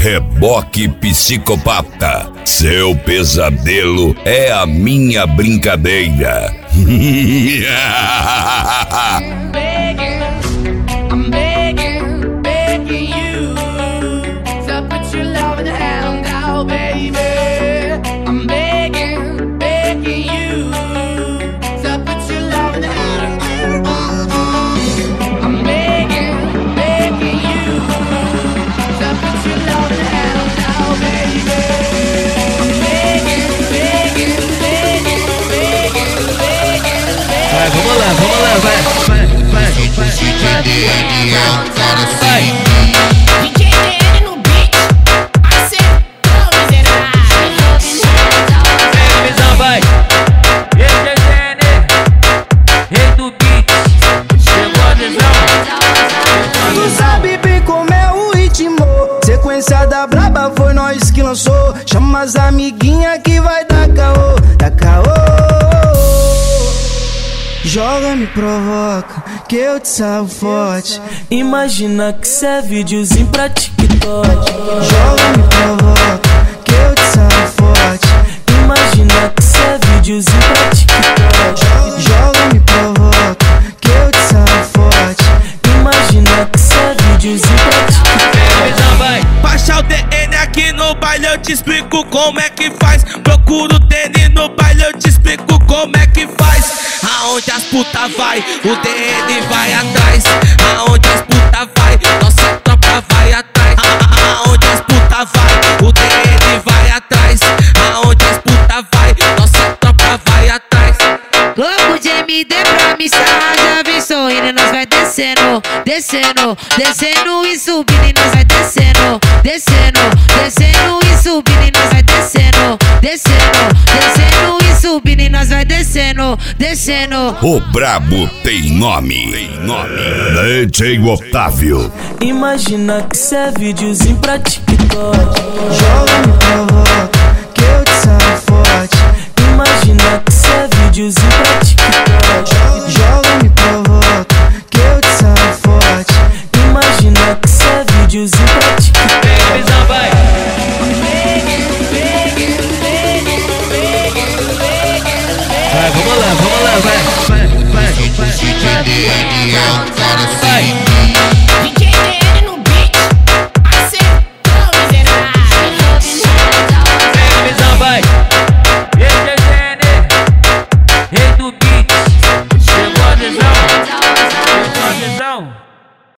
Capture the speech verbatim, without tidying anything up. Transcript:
Reboque psicopata, seu pesadelo é a minha brincadeira. Vai, vamos lá, vamos lá, vai, vai, vai, vai, vai, vai. D J D N no beat, acertou, miserável. Vem, visão, vai. D J D N, rei do beat, chegou a visão. Tu sabe bem como é o ritmo, sequência da braba foi nós que lançou. Chama as amiguinha que vai dar caô, dar caô. Joga, me provoca, que eu te salvo forte. Imagina que cê é videozinho pra TikTok. Joga, me provoca, que eu te salvo forte. Imagina que cê é videozinho pra TikTok. Joga, me provoca, que eu te salvo forte. Imagina que cê é videozinho pra TikTok. Visão, vai. Baixa o D N aqui no baile, eu te explico como é que faz. Procura o D N no baile, eu te explico como é que faz. Aonde as puta vai, o D N vai atrás. Aonde as puta vai, nossa tropa vai atrás. Aonde as puta vai, o D N vai atrás. Aonde as puta vai, nossa tropa vai atrás. Louco de M D pra me sarrar, já vem sorrindo e nós vai descendo, descendo, descendo e subindo e nós vai descendo, descendo, descendo e subindo e nós vai descendo, descendo, descendo e subindo e nós vai descendo, descendo. O brabo tem nome, tem nome. D J Otávio. Imagina que cê é videozinho pra TikTok. Joga, me provoca, que eu te salvo forte. Imagina que cê é videozinho pra TikTok. Joga, me provoca, que eu te salvo forte. Imagina que cê é videozinho pra TikTok. Visão, vai. Vai, vamos lá, vamos lá, vai, vai, vai, vai, vai, vai. D J